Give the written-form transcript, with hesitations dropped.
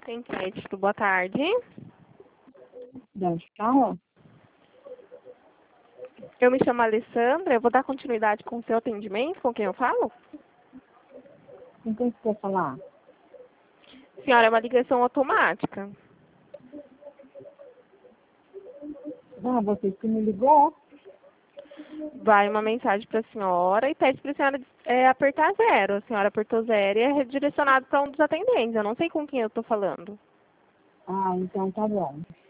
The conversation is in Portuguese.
Tem crédito, boa tarde. De onde fala? Eu me chamo Alessandra, eu vou dar continuidade com o seu atendimento, com quem eu falo? Com quem você quer falar? Senhora, é uma ligação automática. Ah, você que me ligou? Vai uma mensagem para a senhora e pede para a senhora apertar 0. A senhora apertou 0 e é redirecionado para um dos atendentes. Eu não sei com quem eu estou falando. Ah, então tá bom.